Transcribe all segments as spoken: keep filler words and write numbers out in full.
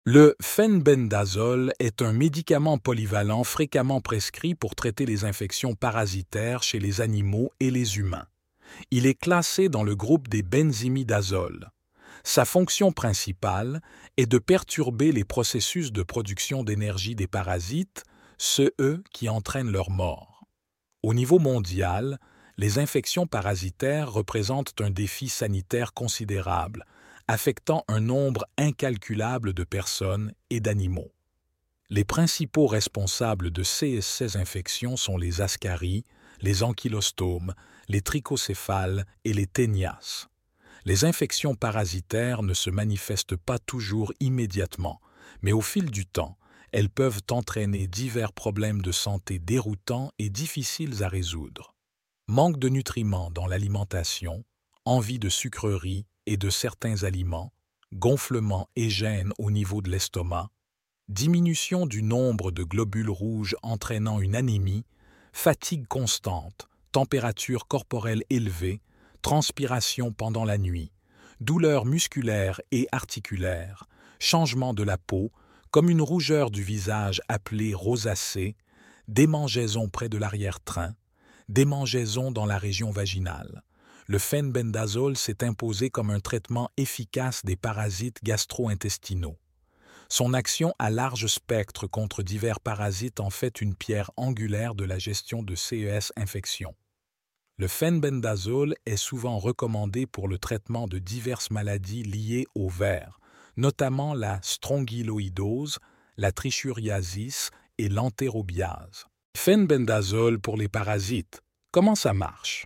Le phenbendazole est un médicament polyvalent fréquemment prescrit pour traiter les infections parasitaires chez les animaux et les humains. Il est classé dans le groupe des benzimidazoles. Sa fonction principale est de perturber les processus de production d'énergie des parasites, ceux eux qui entraînent leur mort. Au niveau mondial, les infections parasitaires représentent un défi sanitaire considérable, affectant un nombre incalculable de personnes et d'animaux. Les principaux responsables de ces, ces infections sont les ascaries, les ankylostomes, les trichocéphales et les ténias. Les infections parasitaires ne se manifestent pas toujours immédiatement, mais au fil du temps, elles peuvent entraîner divers problèmes de santé déroutants et difficiles à résoudre. Manque de nutriments dans l'alimentation, envie de sucreries et de certains aliments, gonflement et gêne au niveau de l'estomac, diminution du nombre de globules rouges entraînant une anémie, fatigue constante, température corporelle élevée, transpiration pendant la nuit, douleurs musculaires et articulaires, changement de la peau, comme une rougeur du visage appelée rosacée, démangeaisons près de l'arrière-train, démangeaisons dans la région vaginale. Le phenbendazole s'est imposé comme un traitement efficace des parasites gastro-intestinaux. Son action à large spectre contre divers parasites en fait une pierre angulaire de la gestion de ces infections. Le phenbendazole est souvent recommandé pour le traitement de diverses maladies liées au ver, notamment la strongyloïdose, la trichuriasis et l'entérobiase. Phenbendazole pour les parasites. Comment ça marche?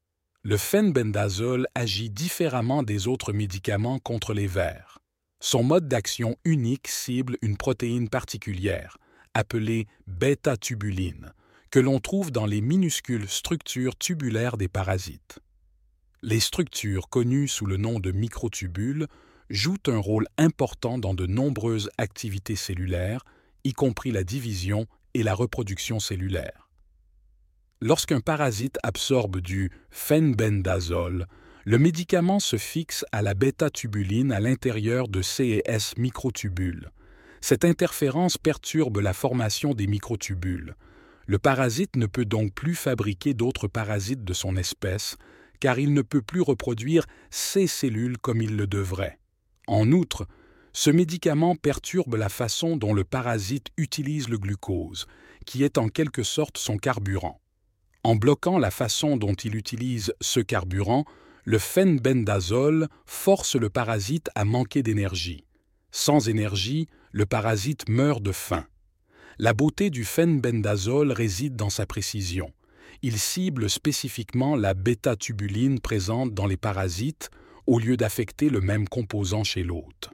Le phenbendazole agit différemment des autres médicaments contre les vers. Son mode d'action unique cible une protéine particulière, appelée bêta-tubuline, que l'on trouve dans les minuscules structures tubulaires des parasites. Les structures connues sous le nom de microtubules jouent un rôle important dans de nombreuses activités cellulaires, y compris la division et la reproduction cellulaire. Lorsqu'un parasite absorbe du phenbendazole, le médicament se fixe à la bêta-tubuline à l'intérieur de ces microtubules. Cette interférence perturbe la formation des microtubules. Le parasite ne peut donc plus fabriquer d'autres parasites de son espèce, car il ne peut plus reproduire ces cellules comme il le devrait. En outre, ce médicament perturbe la façon dont le parasite utilise le glucose, qui est en quelque sorte son carburant. En bloquant la façon dont il utilise ce carburant, le phenbendazole force le parasite à manquer d'énergie. Sans énergie, le parasite meurt de faim. La beauté du phenbendazole réside dans sa précision. Il cible spécifiquement la bêta-tubuline présente dans les parasites au lieu d'affecter le même composant chez l'hôte.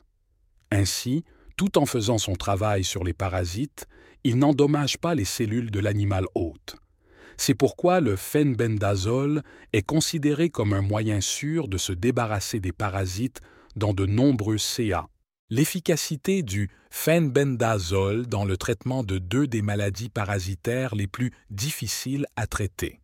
Ainsi, tout en faisant son travail sur les parasites, il n'endommage pas les cellules de l'animal hôte. C'est pourquoi le phenbendazole est considéré comme un moyen sûr de se débarrasser des parasites dans de nombreux C A. L'efficacité du phenbendazole dans le traitement de deux des maladies parasitaires les plus difficiles à traiter.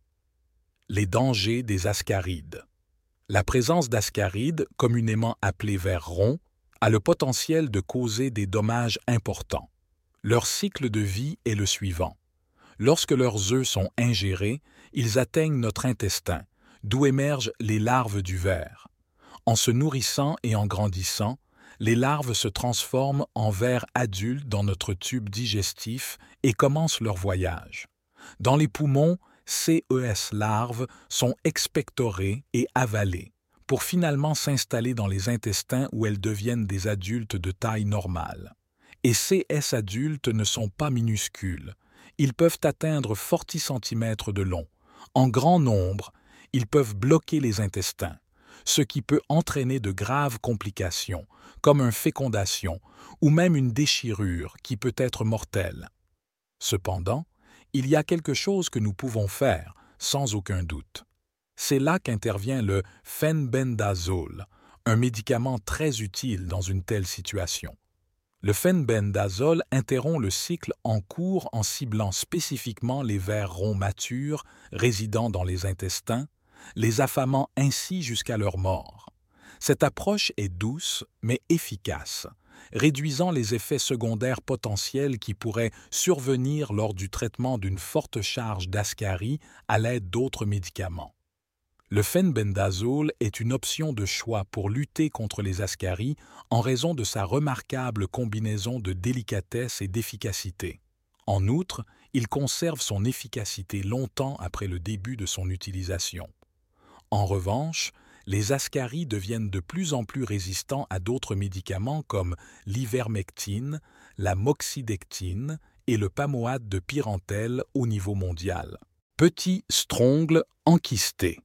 Les dangers des ascarides. La présence d'ascarides, communément appelés vers ronds, a le potentiel de causer des dommages importants. Leur cycle de vie est le suivant. Lorsque leurs œufs sont ingérés, ils atteignent notre intestin, d'où émergent les larves du ver. En se nourrissant et en grandissant, les larves se transforment en vers adultes dans notre tube digestif et commencent leur voyage. Dans les poumons, ces larves sont expectorées et avalées, pour finalement s'installer dans les intestins où elles deviennent des adultes de taille normale. Et ces adultes ne sont pas minuscules. Ils peuvent atteindre forty centimètres de long. En grand nombre, ils peuvent bloquer les intestins, ce qui peut entraîner de graves complications, comme une fécondation ou même une déchirure qui peut être mortelle. Cependant, il y a quelque chose que nous pouvons faire, sans aucun doute. C'est là qu'intervient le phenbendazole, un médicament très utile dans une telle situation. Le phenbendazole interrompt le cycle en cours en ciblant spécifiquement les vers ronds matures résidant dans les intestins, les affamant ainsi jusqu'à leur mort. Cette approche est douce mais efficace, réduisant les effets secondaires potentiels qui pourraient survenir lors du traitement d'une forte charge d'ascarie à l'aide d'autres médicaments. Le phenbendazole est une option de choix pour lutter contre les ascaries en raison de sa remarquable combinaison de délicatesse et d'efficacité. En outre, il conserve son efficacité longtemps après le début de son utilisation. En revanche, les ascaries deviennent de plus en plus résistants à d'autres médicaments comme l'ivermectine, la moxidectine et le pamoate de Pyrantel au niveau mondial. Petits strongles enkystés.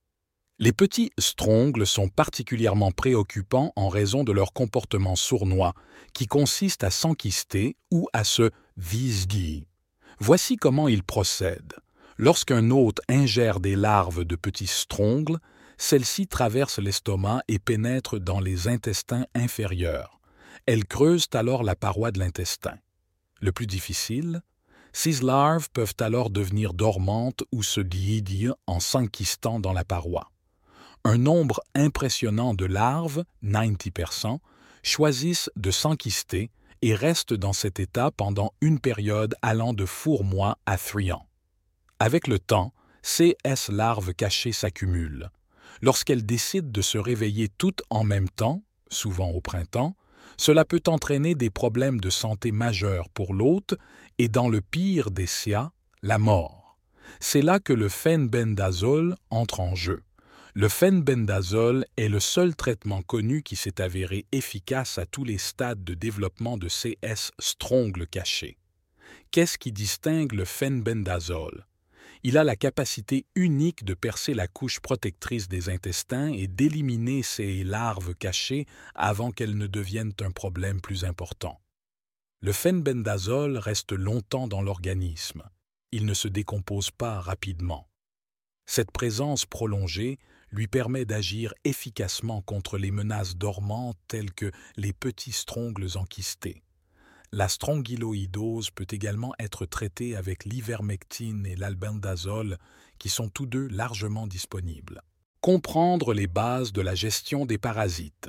Les petits strongles sont particulièrement préoccupants en raison de leur comportement sournois, qui consiste à s'enkyster ou à se visguer. Voici comment ils procèdent. Lorsqu'un hôte ingère des larves de petits strongles, celles-ci traversent l'estomac et pénètrent dans les intestins inférieurs. Elles creusent alors la paroi de l'intestin. Le plus difficile, ces larves peuvent alors devenir dormantes ou se liédir en s'enkystant dans la paroi. Un nombre impressionnant de larves, quatre-vingt-dix pour cent, choisissent de s'enkyster et restent dans cet état pendant une période allant de four mois à trois ans. Avec le temps, ces larves cachées s'accumulent. Lorsqu'elles décident de se réveiller toutes en même temps, souvent au printemps, cela peut entraîner des problèmes de santé majeurs pour l'hôte et, dans le pire des cas, la mort. C'est là que le phenbendazole entre en jeu. Le phenbendazole est le seul traitement connu qui s'est avéré efficace à tous les stades de développement de ces strongles cachés. Qu'est-ce qui distingue le phenbendazole? Il a la capacité unique de percer la couche protectrice des intestins et d'éliminer ces larves cachées avant qu'elles ne deviennent un problème plus important. Le phenbendazole reste longtemps dans l'organisme. Il ne se décompose pas rapidement. Cette présence prolongée lui permet d'agir efficacement contre les menaces dormantes telles que les petits strongles enkystés. La strongyloïdose peut également être traitée avec l'ivermectine et l'albendazole, qui sont tous deux largement disponibles. Comprendre les bases de la gestion des parasites.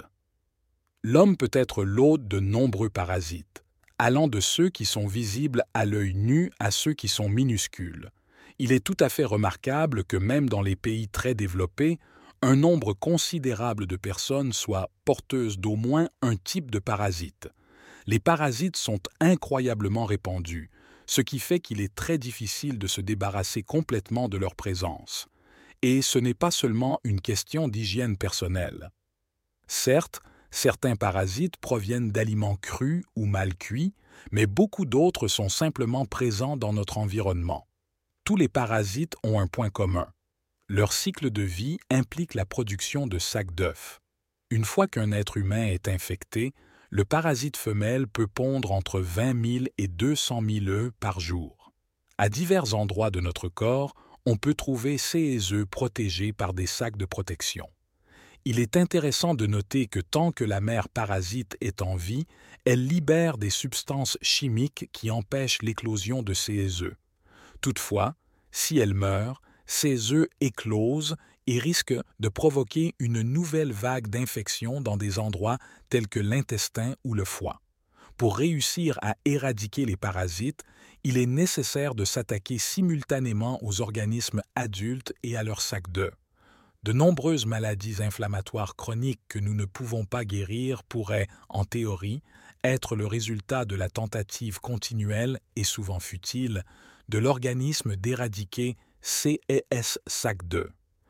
L'homme peut être l'hôte de nombreux parasites, allant de ceux qui sont visibles à l'œil nu à ceux qui sont minuscules. Il est tout à fait remarquable que même dans les pays très développés, un nombre considérable de personnes soient porteuses d'au moins un type de parasite. Les parasites sont incroyablement répandus, ce qui fait qu'il est très difficile de se débarrasser complètement de leur présence. Et ce n'est pas seulement une question d'hygiène personnelle. Certes, certains parasites proviennent d'aliments crus ou mal cuits, mais beaucoup d'autres sont simplement présents dans notre environnement. Tous les parasites ont un point commun. Leur cycle de vie implique la production de sacs d'œufs. Une fois qu'un être humain est infecté, le parasite femelle peut pondre entre vingt mille et deux cent mille œufs par jour. À divers endroits de notre corps, on peut trouver ces œufs protégés par des sacs de protection. Il est intéressant de noter que tant que la mère parasite est en vie, elle libère des substances chimiques qui empêchent l'éclosion de ces œufs. Toutefois, si elle meurt, ces œufs éclosent et risquent de provoquer une nouvelle vague d'infection dans des endroits tels que l'intestin ou le foie. Pour réussir à éradiquer les parasites, il est nécessaire de s'attaquer simultanément aux organismes adultes et à leurs sacs d'œufs. De nombreuses maladies inflammatoires chroniques que nous ne pouvons pas guérir pourraient, en théorie, être le résultat de la tentative continuelle et souvent futile de l'organisme d'éradiquer ces sacs d'œufs.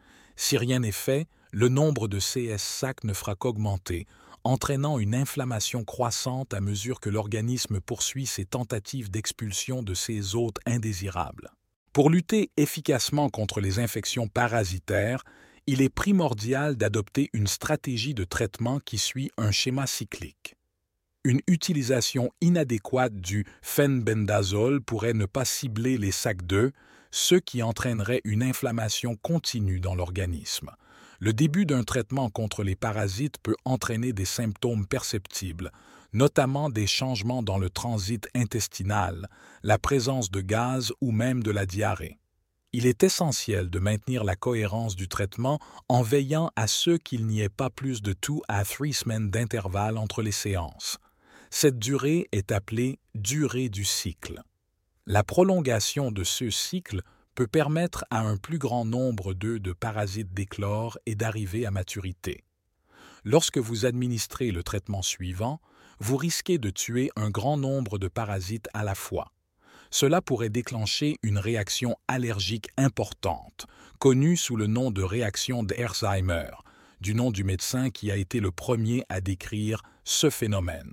Si rien n'est fait, le nombre de ces sacs ne fera qu'augmenter, entraînant une inflammation croissante à mesure que l'organisme poursuit ses tentatives d'expulsion de ces hôtes indésirables. Pour lutter efficacement contre les infections parasitaires, il est primordial d'adopter une stratégie de traitement qui suit un schéma cyclique. Une utilisation inadéquate du phenbendazole pourrait ne pas cibler les sacs d'œufs, ce qui entraînerait une inflammation continue dans l'organisme. Le début d'un traitement contre les parasites peut entraîner des symptômes perceptibles, notamment des changements dans le transit intestinal, la présence de gaz ou même de la diarrhée. Il est essentiel de maintenir la cohérence du traitement en veillant à ce qu'il n'y ait pas plus de deux à trois semaines d'intervalle entre les séances. Cette durée est appelée durée du cycle. La prolongation de ce cycle peut permettre à un plus grand nombre d'œufs de parasites d'éclore et d'arriver à maturité. Lorsque vous administrez le traitement suivant, vous risquez de tuer un grand nombre de parasites à la fois. Cela pourrait déclencher une réaction allergique importante, connue sous le nom de réaction d'Alzheimer, du nom du médecin qui a été le premier à décrire ce phénomène.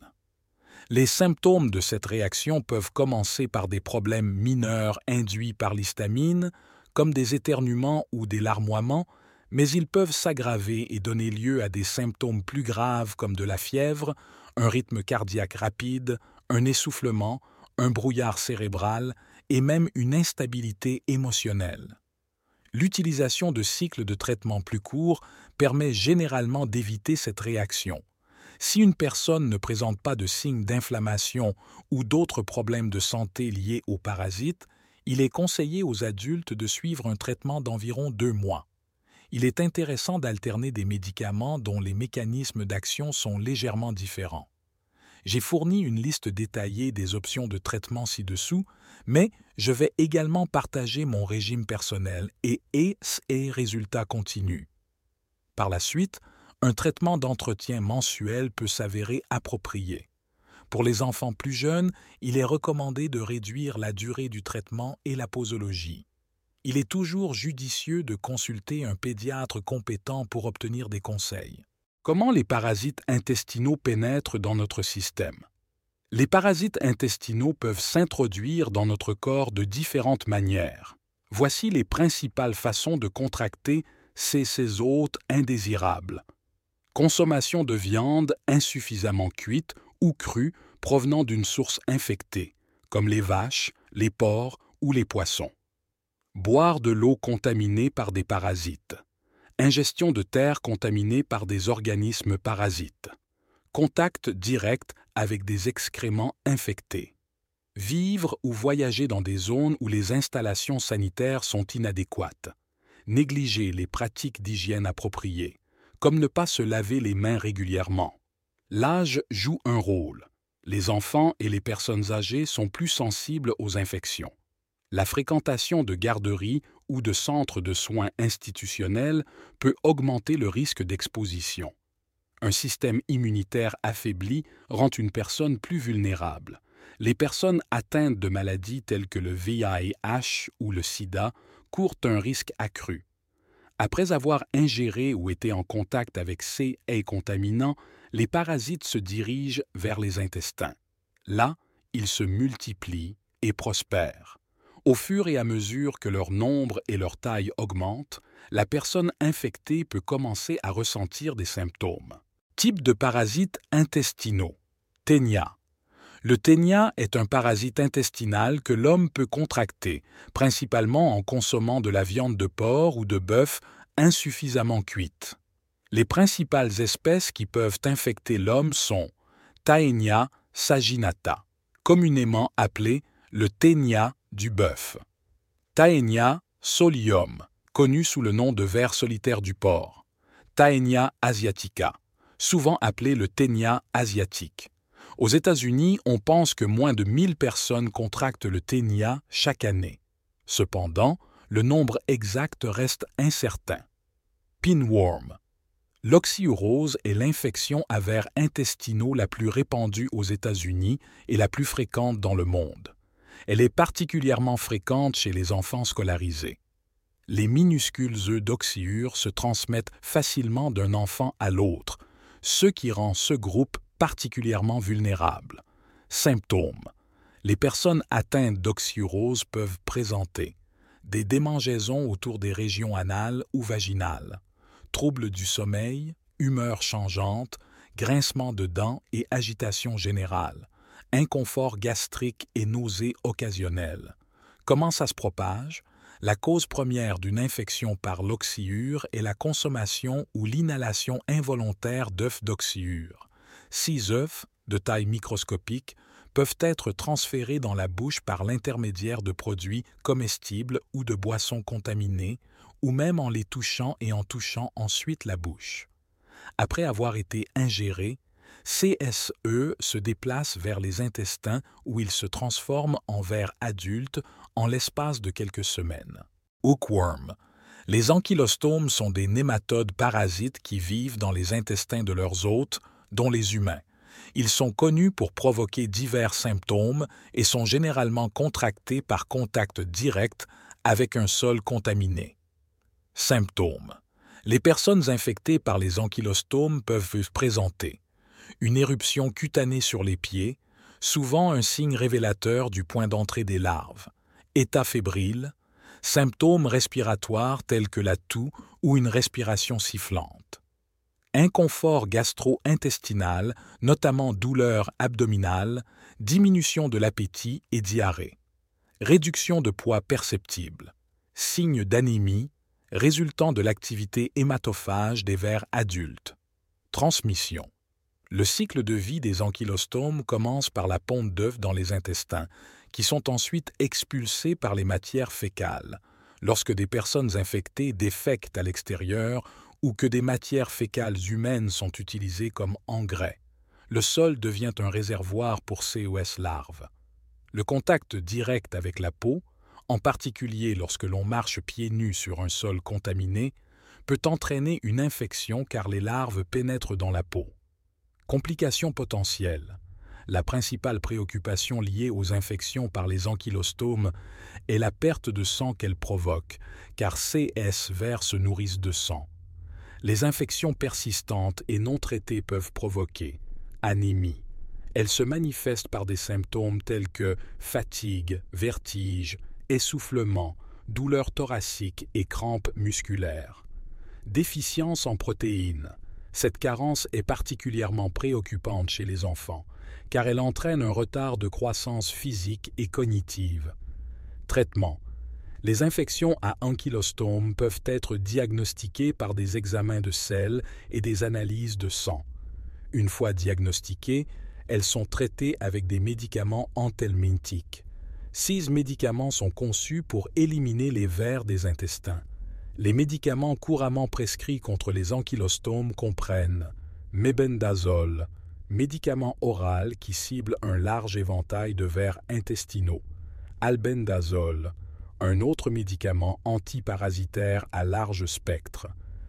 Les symptômes de cette réaction peuvent commencer par des problèmes mineurs induits par l'histamine, comme des éternuements ou des larmoiements, mais ils peuvent s'aggraver et donner lieu à des symptômes plus graves comme de la fièvre, un rythme cardiaque rapide, un essoufflement, un brouillard cérébral et même une instabilité émotionnelle. L'utilisation de cycles de traitement plus courts permet généralement d'éviter cette réaction. Si une personne ne présente pas de signes d'inflammation ou d'autres problèmes de santé liés aux parasites, il est conseillé aux adultes de suivre un traitement d'environ deux mois. Il est intéressant d'alterner des médicaments dont les mécanismes d'action sont légèrement différents. J'ai fourni une liste détaillée des options de traitement ci-dessous, mais je vais également partager mon régime personnel et ses résultats continus. Par la suite, un traitement d'entretien mensuel peut s'avérer approprié. Pour les enfants plus jeunes, il est recommandé de réduire la durée du traitement et la posologie. Il est toujours judicieux de consulter un pédiatre compétent pour obtenir des conseils. Comment les parasites intestinaux pénètrent dans notre système? Les parasites intestinaux peuvent s'introduire dans notre corps de différentes manières. Voici les principales façons de contracter ces, ces hôtes indésirables. Consommation de viande insuffisamment cuite ou crue provenant d'une source infectée, comme les vaches, les porcs ou les poissons. Boire de l'eau contaminée par des parasites. Ingestion de terre contaminée par des organismes parasites. Contact direct avec des excréments infectés. Vivre ou voyager dans des zones où les installations sanitaires sont inadéquates. Négliger les pratiques d'hygiène appropriées, comme ne pas se laver les mains régulièrement. L'âge joue un rôle. Les enfants et les personnes âgées sont plus sensibles aux infections. La fréquentation de garderies ou de centres de soins institutionnels peut augmenter le risque d'exposition. Un système immunitaire affaibli rend une personne plus vulnérable. Les personnes atteintes de maladies telles que le V I H ou le sida courent un risque accru. Après avoir ingéré ou été en contact avec ces contaminants, les parasites se dirigent vers les intestins. Là, ils se multiplient et prospèrent. Au fur et à mesure que leur nombre et leur taille augmentent, la personne infectée peut commencer à ressentir des symptômes. Type de parasites intestinaux. Ténia. Le ténia est un parasite intestinal que l'homme peut contracter, principalement en consommant de la viande de porc ou de bœuf insuffisamment cuite. Les principales espèces qui peuvent infecter l'homme sont Taenia saginata, communément appelé le ténia du bœuf. Taenia solium, connu sous le nom de ver solitaire du porc. Taenia asiatica, souvent appelé le ténia asiatique. Aux États-Unis, on pense que moins de mille personnes contractent le ténia chaque année. Cependant, le nombre exact reste incertain. Pinworm. L'oxyurose est l'infection à vers intestinaux la plus répandue aux États-Unis et la plus fréquente dans le monde. Elle est particulièrement fréquente chez les enfants scolarisés. Les minuscules œufs d'oxyure se transmettent facilement d'un enfant à l'autre, ce qui rend ce groupe particulièrement vulnérable. Symptômes. Les personnes atteintes d'oxyurose peuvent présenter des démangeaisons autour des régions anales ou vaginales, troubles du sommeil, humeur changeante, grincement de dents et agitation générale, inconfort gastrique et nausées occasionnelles. Comment ça se propage? La cause première d'une infection par l'oxyure est la consommation ou l'inhalation involontaire d'œufs d'oxyure. Six œufs, de taille microscopique, peuvent être transférés dans la bouche par l'intermédiaire de produits comestibles ou de boissons contaminées, ou même en les touchant et en touchant ensuite la bouche. Après avoir été ingérés, C S E se déplace vers les intestins où il se transforme en vers adulte en l'espace de quelques semaines. Hookworm. Les ankylostomes sont des nématodes parasites qui vivent dans les intestins de leurs hôtes, dont les humains. Ils sont connus pour provoquer divers symptômes et sont généralement contractés par contact direct avec un sol contaminé. Symptômes. Les personnes infectées par les ankylostomes peuvent présenter une éruption cutanée sur les pieds, souvent un signe révélateur du point d'entrée des larves, état fébrile, symptômes respiratoires tels que la toux ou une respiration sifflante, inconfort gastro-intestinal, notamment douleur abdominale, diminution de l'appétit et diarrhée, réduction de poids perceptible, signes d'anémie résultant de l'activité hématophage des vers adultes, transmission. Le cycle de vie des ankylostomes commence par la ponte d'œufs dans les intestins, qui sont ensuite expulsés par les matières fécales, lorsque des personnes infectées défèquent à l'extérieur ou que des matières fécales humaines sont utilisées comme engrais. Le sol devient un réservoir pour C O S larves. Le contact direct avec la peau, en particulier lorsque l'on marche pieds nus sur un sol contaminé, peut entraîner une infection car les larves pénètrent dans la peau. Complications potentielles. La principale préoccupation liée aux infections par les ankylostomes est la perte de sang qu'elles provoquent, car C S vers se nourrissent de sang. Les infections persistantes et non traitées peuvent provoquer anémie. Elles se manifestent par des symptômes tels que fatigue, vertige, essoufflement, douleurs thoraciques et crampes musculaires. Déficience en protéines. Cette carence est particulièrement préoccupante chez les enfants, car elle entraîne un retard de croissance physique et cognitive. Traitement. Les infections à ankylostomes peuvent être diagnostiquées par des examens de sel et des analyses de sang. Une fois diagnostiquées, elles sont traitées avec des médicaments anthelmintiques. Six médicaments sont conçus pour éliminer les vers des intestins. Les médicaments couramment prescrits contre les ankylostomes comprennent mébendazole, médicament oral qui cible un large éventail de vers intestinaux, albendazole, un autre médicament antiparasitaire à large spectre,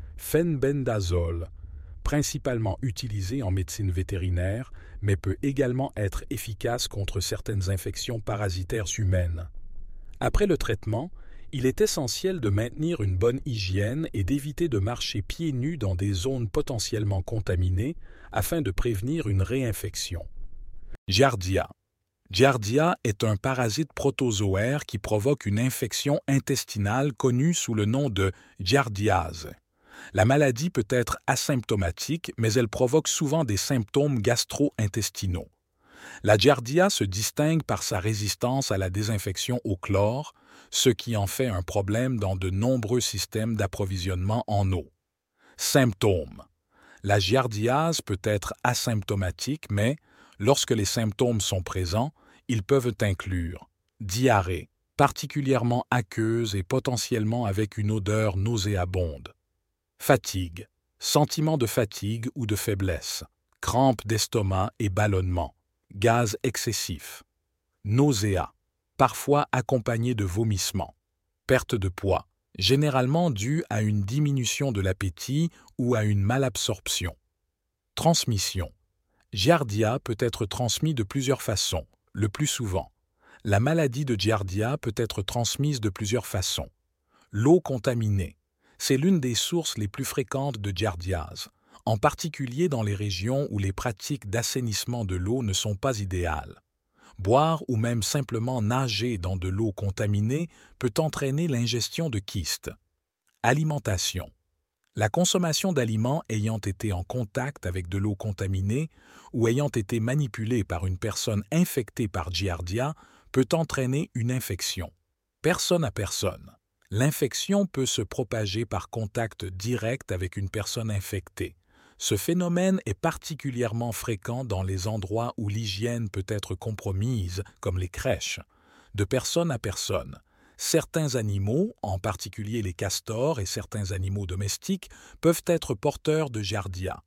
fenbendazole, principalement utilisé en médecine vétérinaire, mais peut également être efficace contre certaines infections parasitaires humaines. Après le traitement, il est essentiel de maintenir une bonne hygiène et d'éviter de marcher pieds nus dans des zones potentiellement contaminées afin de prévenir une réinfection. Giardia. Giardia est un parasite protozoaire qui provoque une infection intestinale connue sous le nom de giardiase. La maladie peut être asymptomatique, mais elle provoque souvent des symptômes gastro-intestinaux. La giardia se distingue par sa résistance à la désinfection au chlore, ce qui en fait un problème dans de nombreux systèmes d'approvisionnement en eau. Symptômes. La giardiase peut être asymptomatique, mais, lorsque les symptômes sont présents, ils peuvent inclure diarrhée, particulièrement aqueuse et potentiellement avec une odeur nauséabonde. Fatigue, sentiment de fatigue ou de faiblesse, crampes d'estomac et ballonnement, gaz excessif, nausées, parfois accompagné de vomissements, perte de poids, généralement due à une diminution de l'appétit ou à une malabsorption. Transmission. Giardia peut être transmis de plusieurs façons, le plus souvent. La maladie de Giardia peut être transmise de plusieurs façons. L'eau contaminée. C'est l'une des sources les plus fréquentes de giardiase, en particulier dans les régions où les pratiques d'assainissement de l'eau ne sont pas idéales. Boire ou même simplement nager dans de l'eau contaminée peut entraîner l'ingestion de kystes. Alimentation. La consommation d'aliments ayant été en contact avec de l'eau contaminée ou ayant été manipulée par une personne infectée par Giardia peut entraîner une infection. Personne à personne. L'infection peut se propager par contact direct avec une personne infectée. Ce phénomène est particulièrement fréquent dans les endroits où l'hygiène peut être compromise, comme les crèches. De personne à personne. Certains animaux, en particulier les castors et certains animaux domestiques, peuvent être porteurs de giardia.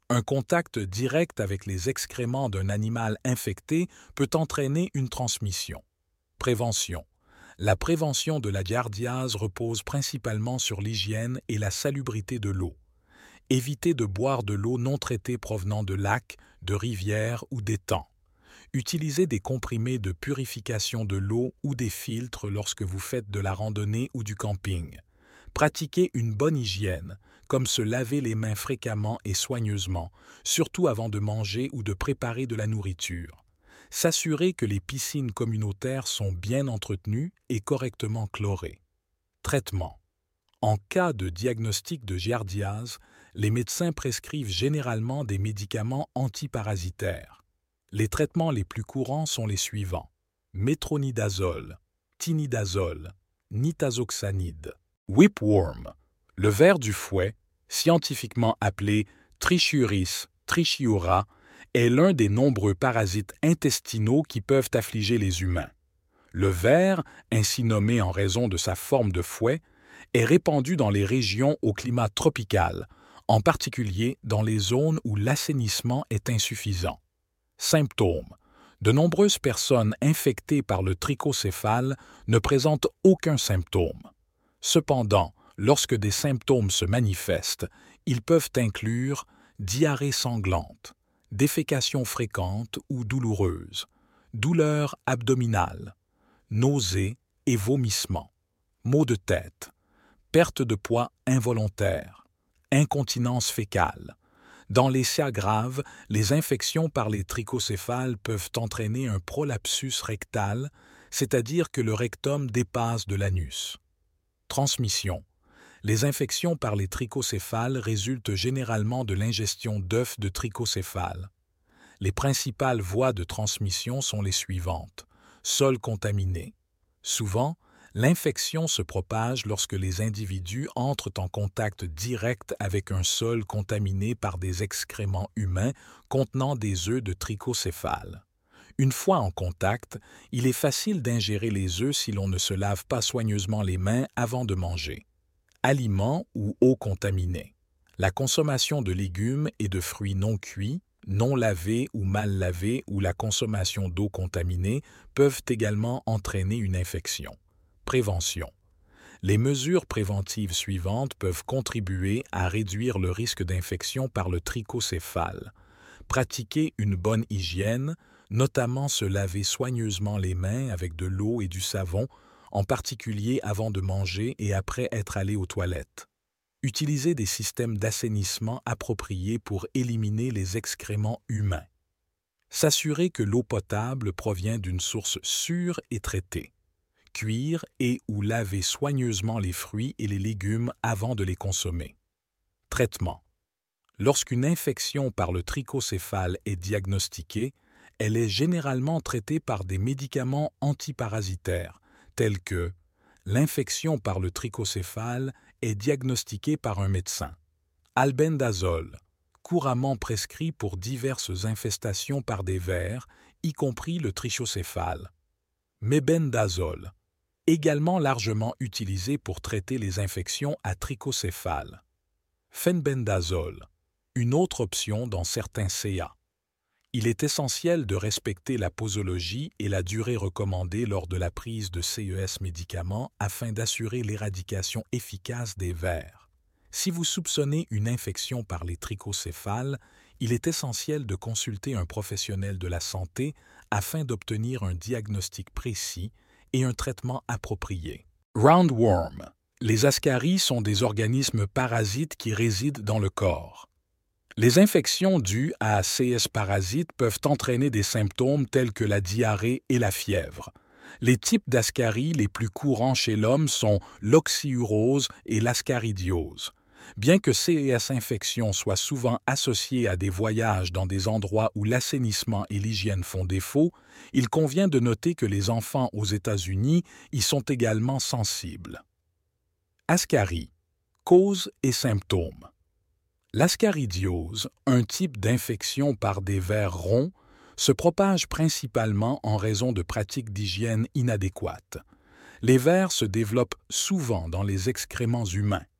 Un contact direct avec les excréments d'un animal infecté peut entraîner une transmission. Prévention. La prévention de la giardiase repose principalement sur l'hygiène et la salubrité de l'eau. Évitez de boire de l'eau non traitée provenant de lacs, de rivières ou d'étangs. Utilisez des comprimés de purification de l'eau ou des filtres lorsque vous faites de la randonnée ou du camping. Pratiquez une bonne hygiène, comme se laver les mains fréquemment et soigneusement, surtout avant de manger ou de préparer de la nourriture. S'assurer que les piscines communautaires sont bien entretenues et correctement chlorées. Traitement. En cas de diagnostic de giardiase, les médecins prescrivent généralement des médicaments antiparasitaires. Les traitements les plus courants sont les suivants: métronidazole, tinidazole, nitazoxanide. Whipworm, le ver du fouet, scientifiquement appelé Trichiuris trichiura, est l'un des nombreux parasites intestinaux qui peuvent affliger les humains. Le ver, ainsi nommé en raison de sa forme de fouet, est répandu dans les régions au climat tropical, en particulier dans les zones où l'assainissement est insuffisant. Symptômes. De nombreuses personnes infectées par le trichocéphale ne présentent aucun symptôme. Cependant, lorsque des symptômes se manifestent, ils peuvent inclure diarrhée sanglante, défécation fréquente ou douloureuse, douleur abdominale, nausées et vomissements, maux de tête, perte de poids involontaire, incontinence fécale. Dans les cas graves, les infections par les trichocéphales peuvent entraîner un prolapsus rectal, c'est-à-dire que le rectum dépasse de l'anus. Transmission. Les infections par les trichocéphales résultent généralement de l'ingestion d'œufs de trichocéphale. Les principales voies de transmission sont les suivantes. Sol contaminé. Souvent, l'infection se propage lorsque les individus entrent en contact direct avec un sol contaminé par des excréments humains contenant des œufs de trichocéphale. Une fois en contact, il est facile d'ingérer les œufs si l'on ne se lave pas soigneusement les mains avant de manger. Aliments ou eau contaminée. La consommation de légumes et de fruits non cuits, non lavés ou mal lavés ou la consommation d'eau contaminée peuvent également entraîner une infection. Prévention. Les mesures préventives suivantes peuvent contribuer à réduire le risque d'infection par le trichocéphale. Pratiquer une bonne hygiène, notamment se laver soigneusement les mains avec de l'eau et du savon, en particulier avant de manger et après être allé aux toilettes. Utiliser des systèmes d'assainissement appropriés pour éliminer les excréments humains. S'assurer que l'eau potable provient d'une source sûre et traitée. Cuire et ou laver soigneusement les fruits et les légumes avant de les consommer. Traitement. Lorsqu'une infection par le trichocéphale est diagnostiquée, elle est généralement traitée par des médicaments antiparasitaires, tels que l'infection par le trichocéphale est diagnostiquée par un médecin. Albendazole, couramment prescrit pour diverses infestations par des vers, y compris le trichocéphale. Mébendazole, également largement utilisé pour traiter les infections à trichocéphale. Fenbendazole, une autre option dans certains C A. Il est essentiel de respecter la posologie et la durée recommandée lors de la prise de ces médicaments afin d'assurer l'éradication efficace des vers. Si vous soupçonnez une infection par les trichocéphales, il est essentiel de consulter un professionnel de la santé afin d'obtenir un diagnostic précis et un traitement approprié. Roundworm. Les ascaris sont des organismes parasites qui résident dans le corps. Les infections dues à ces parasites peuvent entraîner des symptômes tels que la diarrhée et la fièvre. Les types d'ascaris les plus courants chez l'homme sont l'oxyurose et l'ascaridiose. Bien que ces infections soient souvent associées à des voyages dans des endroits où l'assainissement et l'hygiène font défaut, il convient de noter que les enfants aux États-Unis y sont également sensibles. Ascaris. Cause et symptômes. L'ascaridiose, un type d'infection par des vers ronds, se propage principalement en raison de pratiques d'hygiène inadéquates. Les vers se développent souvent dans les excréments humains.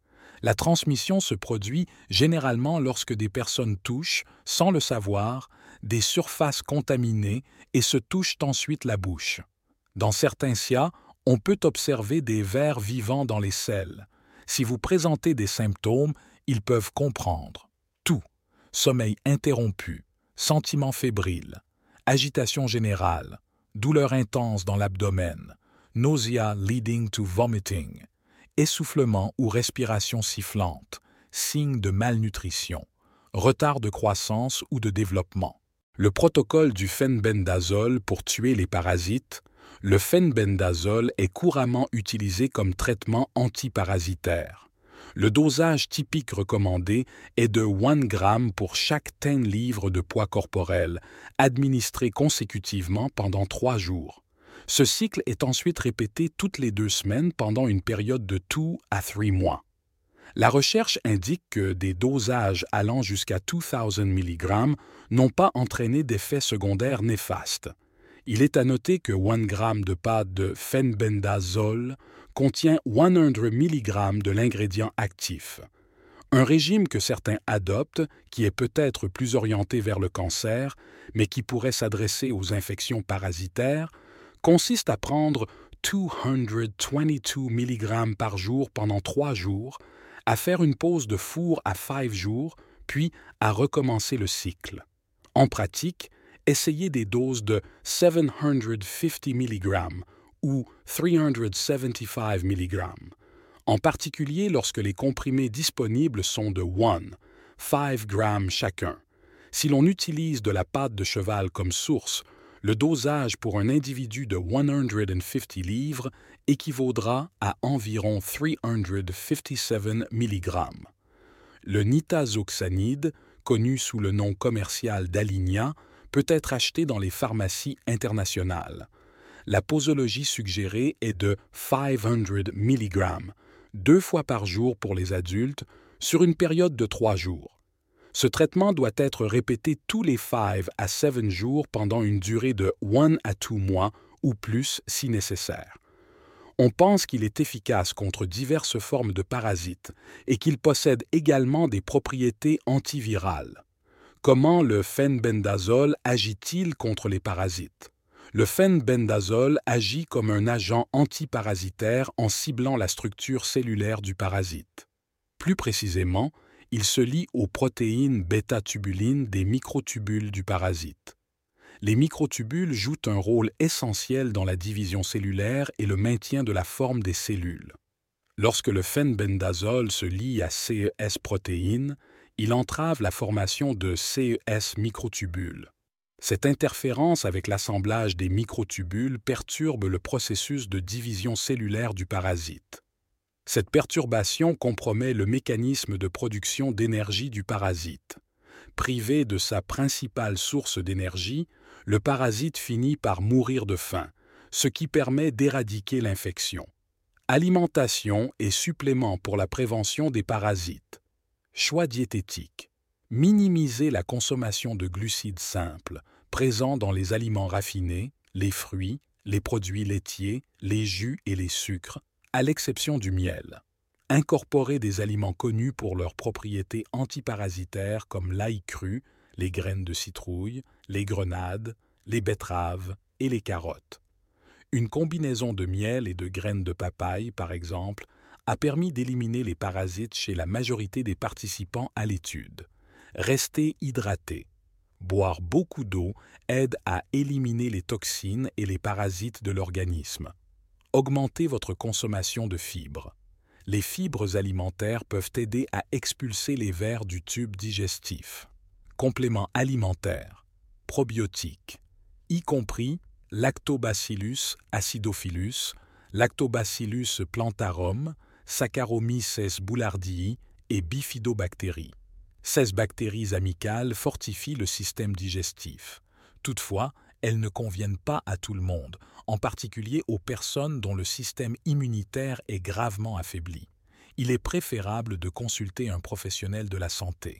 La transmission se produit généralement lorsque des personnes touchent, sans le savoir, des surfaces contaminées et se touchent ensuite la bouche. Dans certains cas, on peut observer des vers vivants dans les selles. Si vous présentez des symptômes, ils peuvent comprendre tout: sommeil interrompu, sentiments fébriles, agitation générale, douleur intense dans l'abdomen, nausea leading to vomiting, essoufflement ou respiration sifflante, signes de malnutrition, retard de croissance ou de développement. Le protocole du fenbendazole pour tuer les parasites. Le fenbendazole est couramment utilisé comme traitement antiparasitaire. Le dosage typique recommandé est de un gramme pour chaque dix livres de poids corporel, administré consécutivement pendant trois jours. Ce cycle est ensuite répété toutes les deux semaines pendant une période de deux à trois mois. La recherche indique que des dosages allant jusqu'à deux mille milligrammes n'ont pas entraîné d'effets secondaires néfastes. Il est à noter que un gramme de pâte de fenbendazole contient cent milligrammes de l'ingrédient actif. Un régime que certains adoptent, qui est peut-être plus orienté vers le cancer, mais qui pourrait s'adresser aux infections parasitaires, consiste à prendre deux cent vingt-deux milligrammes par jour pendant trois jours, à faire une pause de four à cinq jours, puis à recommencer le cycle. En pratique, essayez des doses de sept cent cinquante milligrammes ou trois cent soixante-quinze milligrammes, en particulier lorsque les comprimés disponibles sont de un, cinq grammes chacun. Si l'on utilise de la pâte de cheval comme source, le dosage pour un individu de cent cinquante livres équivaudra à environ trois cent cinquante-sept milligrammes. Le nitazoxanide, connu sous le nom commercial d'Alinia, peut être acheté dans les pharmacies internationales. La posologie suggérée est de cinq cents milligrammes, deux fois par jour pour les adultes, sur une période de trois jours. Ce traitement doit être répété tous les cinq à sept jours pendant une durée de un à deux mois ou plus si nécessaire. On pense qu'il est efficace contre diverses formes de parasites et qu'il possède également des propriétés antivirales. Comment le fenbendazole agit-il contre les parasites? Le fenbendazole agit comme un agent antiparasitaire en ciblant la structure cellulaire du parasite. Plus précisément, il se lie aux protéines bêta-tubulines des microtubules du parasite. Les microtubules jouent un rôle essentiel dans la division cellulaire et le maintien de la forme des cellules. Lorsque le fenbendazole se lie à C E S-protéines, il entrave la formation de C E S microtubules. Cette interférence avec l'assemblage des microtubules perturbe le processus de division cellulaire du parasite. Cette perturbation compromet le mécanisme de production d'énergie du parasite. Privé de sa principale source d'énergie, le parasite finit par mourir de faim, ce qui permet d'éradiquer l'infection. Alimentation et suppléments pour la prévention des parasites. Choix diététique. Minimiser la consommation de glucides simples, présents dans les aliments raffinés, les fruits, les produits laitiers, les jus et les sucres, à l'exception du miel. Incorporer des aliments connus pour leurs propriétés antiparasitaires comme l'ail cru, les graines de citrouille, les grenades, les betteraves et les carottes. Une combinaison de miel et de graines de papaye, par exemple, a permis d'éliminer les parasites chez la majorité des participants à l'étude. Rester hydraté. Boire beaucoup d'eau aide à éliminer les toxines et les parasites de l'organisme. Augmentez votre consommation de fibres. Les fibres alimentaires peuvent aider à expulser les vers du tube digestif. Compléments alimentaires, probiotiques, y compris Lactobacillus acidophilus, Lactobacillus plantarum, Saccharomyces boulardii et Bifidobactéries. Ces bactéries amicales fortifient le système digestif. Toutefois, elles ne conviennent pas à tout le monde, en particulier aux personnes dont le système immunitaire est gravement affaibli. Il est préférable de consulter un professionnel de la santé.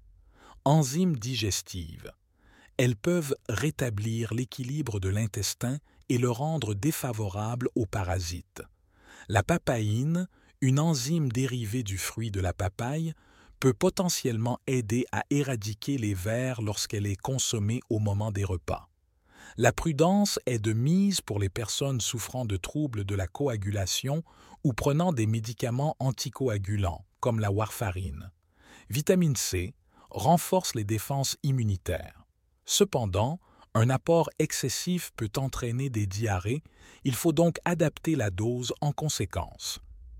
Enzymes digestives. Elles peuvent rétablir l'équilibre de l'intestin et le rendre défavorable aux parasites. La papaïne, une enzyme dérivée du fruit de la papaye, peut potentiellement aider à éradiquer les vers lorsqu'elle est consommée au moment des repas. La prudence est de mise pour les personnes souffrant de troubles de la coagulation ou prenant des médicaments anticoagulants, comme la warfarine. Vitamine C renforce les défenses immunitaires. Cependant, un apport excessif peut entraîner des diarrhées, il faut donc adapter la dose en conséquence.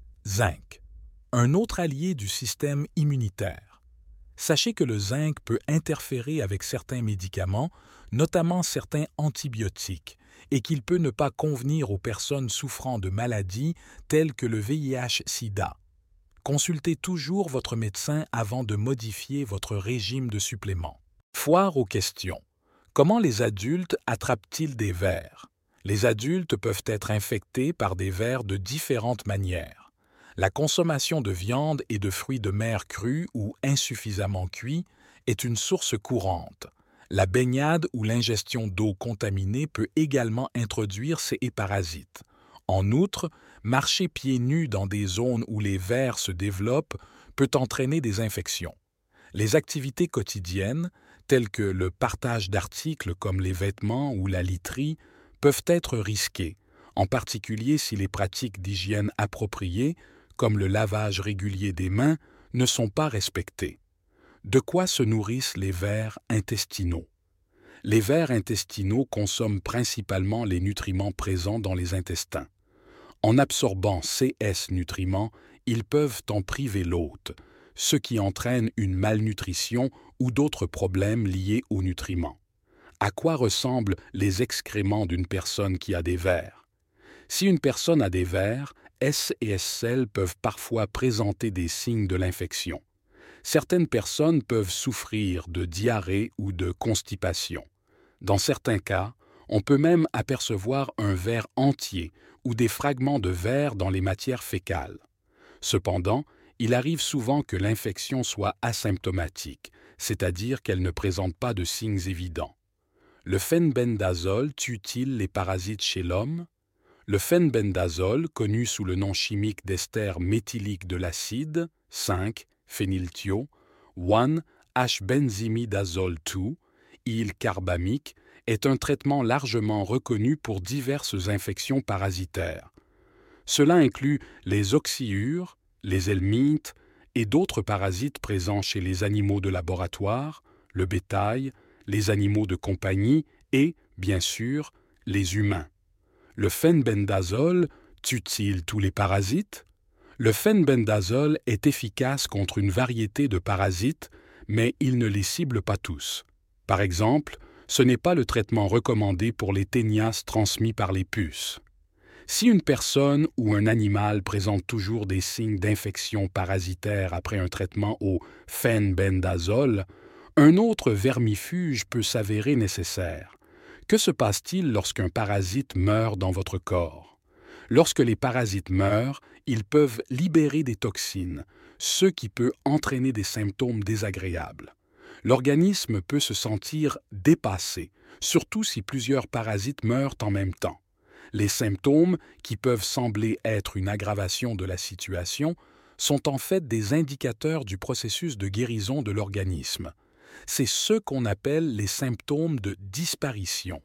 Zinc, un autre allié du système immunitaire. Sachez que le zinc peut interférer avec certains médicaments, notamment certains antibiotiques, et qu'il peut ne pas convenir aux personnes souffrant de maladies telles que le V I H sida. Consultez toujours votre médecin avant de modifier votre régime de suppléments. Foire aux questions. Comment les adultes attrapent-ils des vers? Les adultes peuvent être infectés par des vers de différentes manières. La consommation de viande et de fruits de mer crus ou insuffisamment cuits est une source courante. La baignade ou l'ingestion d'eau contaminée peut également introduire ces parasites. En outre, marcher pieds nus dans des zones où les vers se développent peut entraîner des infections. Les activités quotidiennes, telles que le partage d'articles comme les vêtements ou la literie, peuvent être risquées, en particulier si les pratiques d'hygiène appropriées, comme le lavage régulier des mains, ne sont pas respectées. De quoi se nourrissent les vers intestinaux? Les vers intestinaux consomment principalement les nutriments présents dans les intestins. En absorbant ces nutriments, ils peuvent en priver l'hôte, ce qui entraîne une malnutrition ou d'autres problèmes liés aux nutriments. À quoi ressemblent les excréments d'une personne qui a des vers? Si une personne a des vers, S et S L peuvent parfois présenter des signes de l'infection. Certaines personnes peuvent souffrir de diarrhée ou de constipation. Dans certains cas, on peut même apercevoir un ver entier ou des fragments de vers dans les matières fécales. Cependant, il arrive souvent que l'infection soit asymptomatique, c'est-à-dire qu'elle ne présente pas de signes évidents. Le phenbendazole tue-t-il les parasites chez l'homme? Le phenbendazole, connu sous le nom chimique d'ester méthylique de l'acide, cinq phénylthio, un H benzimidazole deux, île carbamique, est un traitement largement reconnu pour diverses infections parasitaires. Cela inclut les oxyures, les helminths et d'autres parasites présents chez les animaux de laboratoire, le bétail, les animaux de compagnie et, bien sûr, les humains. Le phenbendazole tue-t-il tous les parasites? Le phenbendazole est efficace contre une variété de parasites, mais il ne les cible pas tous. Par exemple, ce n'est pas le traitement recommandé pour les ténias transmis par les puces. Si une personne ou un animal présente toujours des signes d'infection parasitaire après un traitement au phenbendazole, un autre vermifuge peut s'avérer nécessaire. Que se passe-t-il lorsqu'un parasite meurt dans votre corps? Lorsque les parasites meurent, ils peuvent libérer des toxines, ce qui peut entraîner des symptômes désagréables. L'organisme peut se sentir dépassé, surtout si plusieurs parasites meurent en même temps. Les symptômes, qui peuvent sembler être une aggravation de la situation, sont en fait des indicateurs du processus de guérison de l'organisme. C'est ce qu'on appelle les symptômes de disparition.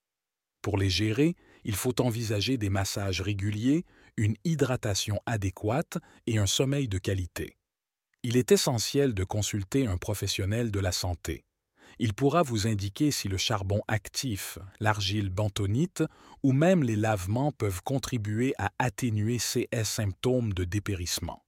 Pour les gérer, il faut envisager des massages réguliers, une hydratation adéquate et un sommeil de qualité. Il est essentiel de consulter un professionnel de la santé. Il pourra vous indiquer si le charbon actif, l'argile bentonite ou même les lavements peuvent contribuer à atténuer ces symptômes de dépérissement.